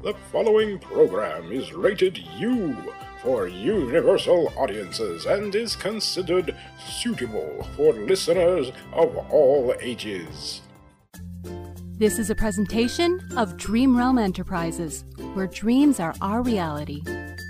The following program is rated U for universal audiences and is considered suitable for listeners of all ages. This is a presentation of Dream Realm Enterprises, where dreams are our reality.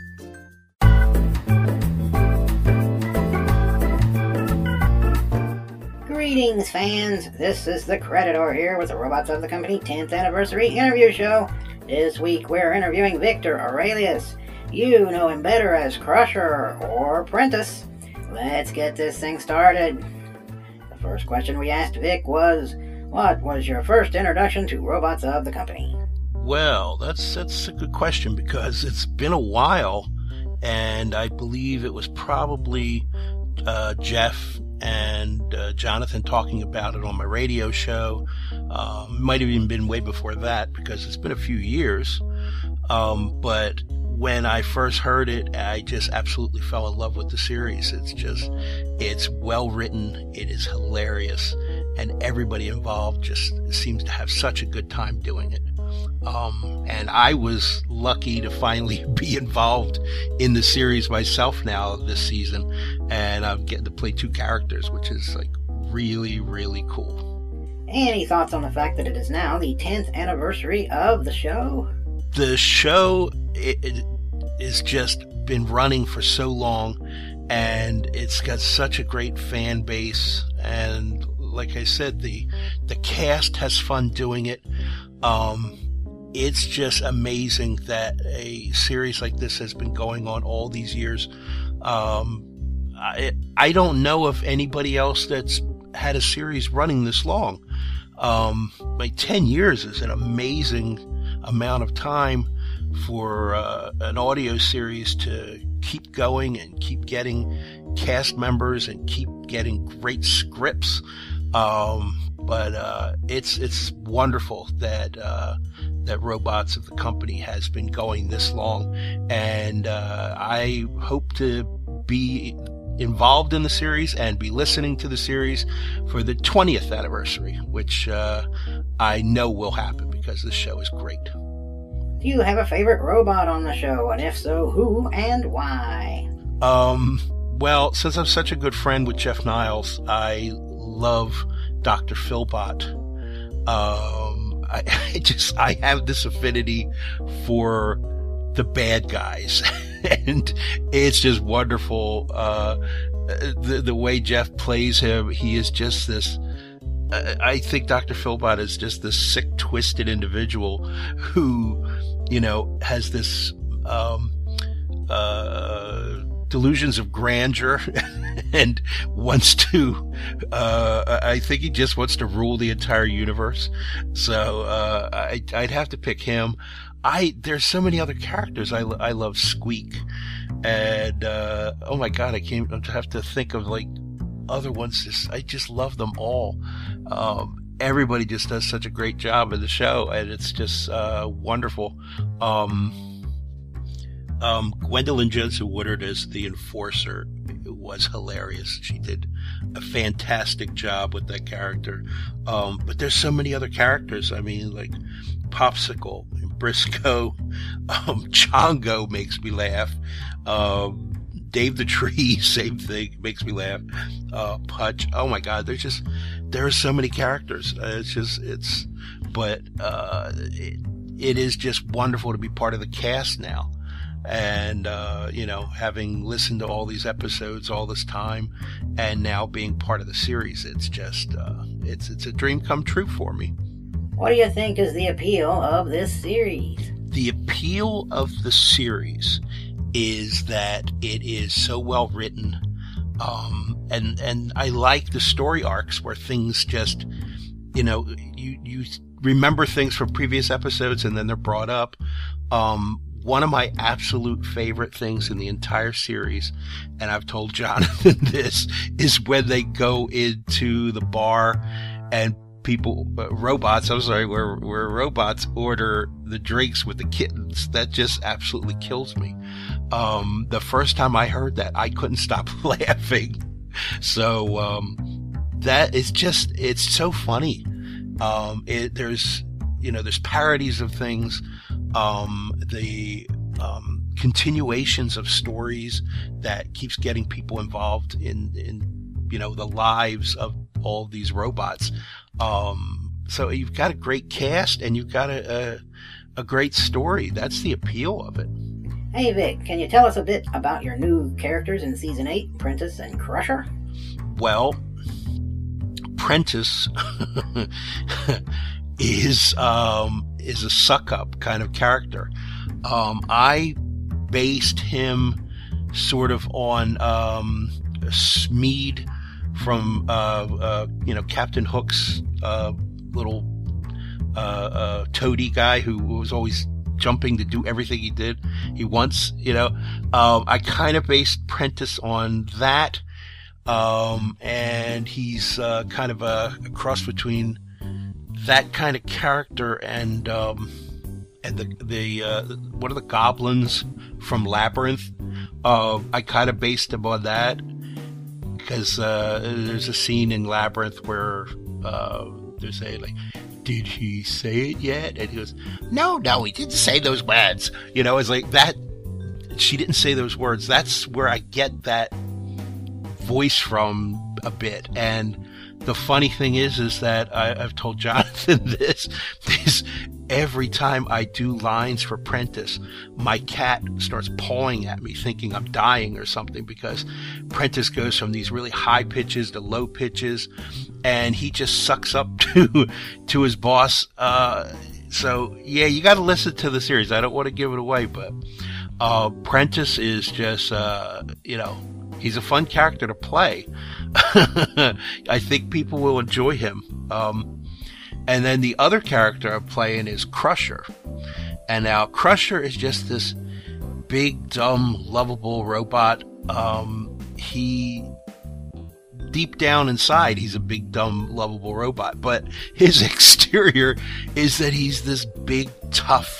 Greetings, fans. This is the Creditor here with the Robots of the Company 10th Anniversary Interview Show. This week we're interviewing Victor Aurelius. You know him better as Crusher or Prentice. Let's get this thing started. The first question we asked Vic was, what was your first introduction to Robots of the Company? Well, that's a good question because it's been a while, and I believe it was probably Jeff and Jonathan talking about it on my radio show. Might have even been way before that because it's been a few years. But when I first heard it, I just absolutely fell in love with the series. It's well written, it is hilarious, and everybody involved just seems to have such a good time doing it. And I was lucky to finally be involved in the series myself now this season, and I'm getting to play two characters, which is like really, really cool. Any thoughts on the fact that it is now the 10th anniversary of the show? The show it has just been running for so long, and it's got such a great fan base, and like I said, the cast has fun doing it. It's just amazing that a series like this has been going on all these years. I don't know of anybody else that's had a series running this long. Like 10 years is an amazing amount of time for an audio series to keep going and keep getting cast members and keep getting great scripts. But it's wonderful that Robots of the Company has been going this long, and I hope to be involved in the series and be listening to the series for the 20th anniversary, which I know will happen because this show is great. Do you have a favorite robot on the show, and if so, who and why? Well, since I'm such a good friend with Jeff Niles, I love Dr. Philbot. I have this affinity for the bad guys, and it's just wonderful. The way Jeff plays him, he is just this. I think Dr. Philbot is just this sick, twisted individual who, has this delusions of grandeur and wants to, I think he just wants to rule the entire universe. So, I'd have to pick him. There's so many other characters. I love Squeak, and, oh my God, I have to think of like other ones. I just love them all. Everybody just does such a great job in the show, and it's just, wonderful. Gwendolyn Jensen Woodard as the Enforcer was hilarious. She did a fantastic job with that character. But there's so many other characters. I mean, like Popsicle, Briscoe, Chongo makes me laugh. Dave the Tree, same thing, makes me laugh. Pudge, oh my God, there are so many characters. It is just wonderful to be part of the cast now. And, having listened to all these episodes all this time and now being part of the series, it's just, it's a dream come true for me. What do you think is the appeal of this series? The appeal of the series is that it is so well written. And I like the story arcs where things just, you remember things from previous episodes and then they're brought up. One of my absolute favorite things in the entire series, and I've told Jonathan this, is when they go into the bar and where robots order the drinks with the kittens. That just absolutely kills me. The first time I heard that, I couldn't stop laughing. So, that is just, it's so funny. There's parodies of things. the continuations of stories that keeps getting people involved in the lives of all these robots. So you've got a great cast and you've got a great story. That's the appeal of it. Hey Vic, can you tell us a bit about your new characters in Season 8, Prentice and Crusher? Well, Prentice is a suck-up kind of character. I based him sort of on Smeed from Captain Hook's little toady guy who was always jumping to do everything he wants. I kind of based Prentice on that, and he's kind of a cross between that kind of character and the what are the goblins from Labyrinth. I kind of based him on that because there's a scene in Labyrinth where they say, like, did he say it yet? And he goes, no, he didn't say those words. It's like that. She didn't say those words. That's where I get that voice from a bit. And the funny thing is that I've told Jonathan this every time I do lines for Prentice, my cat starts pawing at me thinking I'm dying or something, because Prentice goes from these really high pitches to low pitches, and he just sucks up to his boss. So yeah, you got to listen to the series. I don't want to give it away, but Prentice is just he's a fun character to play. I think people will enjoy him. And then the other character I'm playing is Crusher. And now Crusher is just this big, dumb, lovable robot. He, deep down inside, he's a big, dumb, lovable robot. But his exterior is that he's this big, tough,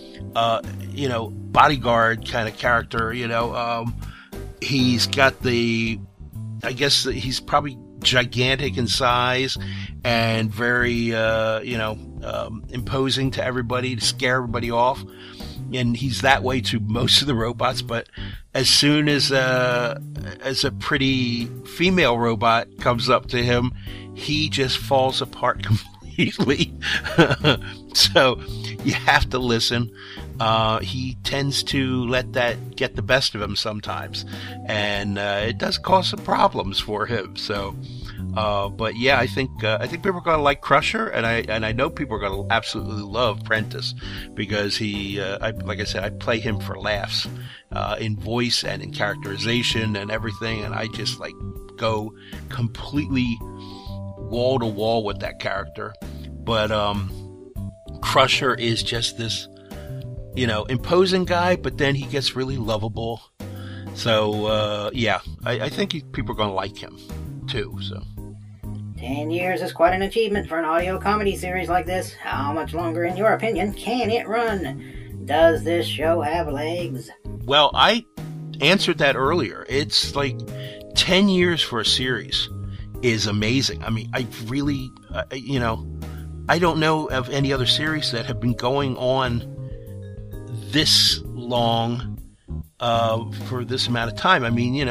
bodyguard kind of character. He's got I guess he's probably gigantic in size and very, imposing to everybody to scare everybody off. And he's that way to most of the robots. But as soon as a pretty female robot comes up to him, he just falls apart completely. So you have to listen. He tends to let that get the best of him sometimes, and it does cause some problems for him. So, but yeah, I think people are going to like Crusher, and I know people are going to absolutely love Prentice, because like I said, I play him for laughs, in voice and in characterization and everything, and I just go completely wall to wall with that character. But Crusher is just this imposing guy, but then he gets really lovable. So, yeah, I think people are going to like him, too, so. 10 years is quite an achievement for an audio comedy series like this. How much longer, in your opinion, can it run? Does this show have legs? Well, I answered that earlier. It's 10 years for a series is amazing. I mean, I really, I don't know of any other series that have been going on this long for this amount of time. I mean,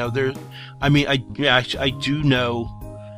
I do know,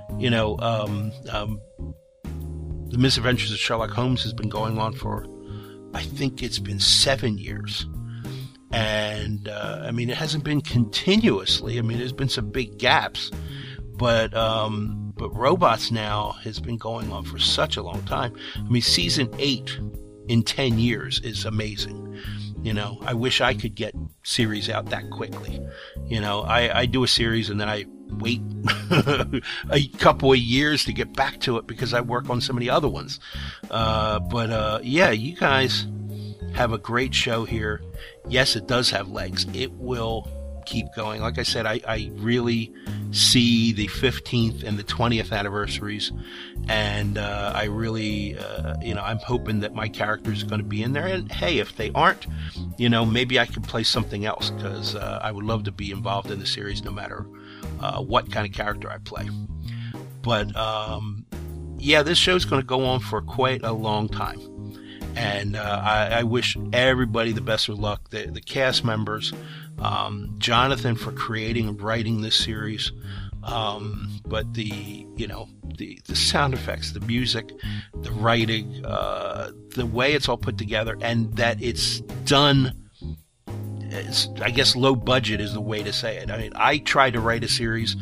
The Misadventures of Sherlock Holmes has been going on for, I think it's been 7 years. And, it hasn't been continuously. There's been some big gaps, but Robots now has been going on for such a long time. Season 8 in 10 years is amazing. I wish I could get series out that quickly. I do a series and then I wait a couple of years to get back to it because I work on so many other ones. But yeah, you guys have a great show here. Yes, it does have legs. It will keep going. Like I said, I really see the 15th and the 20th anniversaries, and I really, I'm hoping that my characters are going to be in there. And hey, if they aren't, maybe I can play something else, because I would love to be involved in the series no matter what kind of character I play. But yeah, this show's going to go on for quite a long time. And I wish everybody the best of luck, the cast members, Jonathan for creating and writing this series, but the sound effects, the music, the writing, the way it's all put together, and that it's done. I guess low budget is the way to say it. I mean, I tried to write a series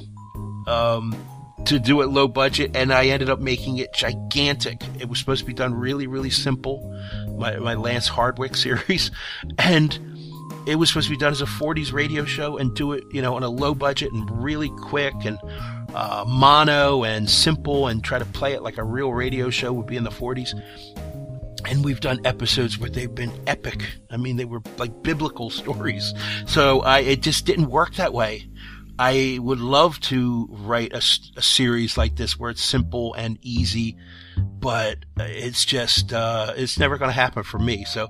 to do it low budget, and I ended up making it gigantic. It was supposed to be done really, really simple, my Lance Hardwick series, and it was supposed to be done as a 40s radio show and do it, on a low budget and really quick and mono and simple, and try to play it like a real radio show would be in the 40s. And we've done episodes where they've been epic. I mean, they were like biblical stories. So it just didn't work that way. I would love to write a series like this where it's simple and easy, but it's just, it's never going to happen for me. So,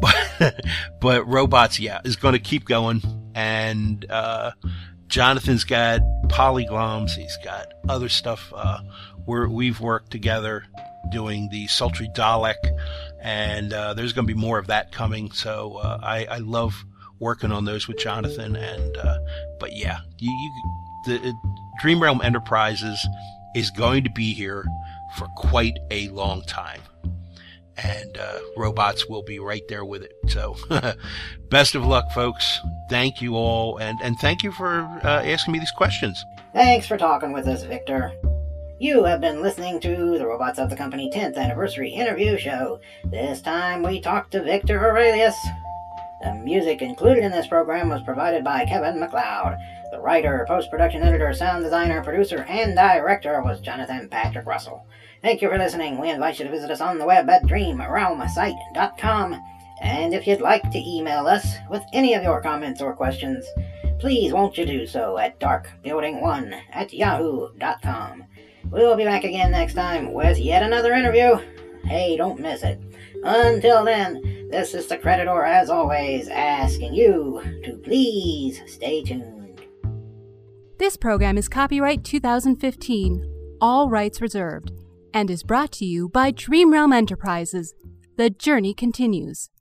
but Robots, is going to keep going. And, Jonathan's got Polygloms. He's got other stuff, where we've worked together doing the Sultry Dalek, and, there's going to be more of that coming. So, I love working on those with Jonathan, and but yeah, the Dream Realm Enterprises is going to be here for quite a long time, and Robots will be right there with it. So best of luck, folks. Thank you all, and thank you for asking me these questions. Thanks for talking with us, Victor. You have been listening to the Robots of the Company 10th Anniversary Interview Show. This time we talked to Victor Aurelius. The music included in this program was provided by Kevin MacLeod. The writer, post-production editor, sound designer, producer, and director was Jonathan Patrick Russell. Thank you for listening. We invite you to visit us on the web at dreamrealmsite.com. And if you'd like to email us with any of your comments or questions, please won't you do so at darkbuilding1@yahoo.com. We'll be back again next time with yet another interview. Hey, don't miss it. Until then, this is the Creditor, as always, asking you to please stay tuned. This program is copyright 2015, all rights reserved, and is brought to you by Dream Realm Enterprises. The journey continues.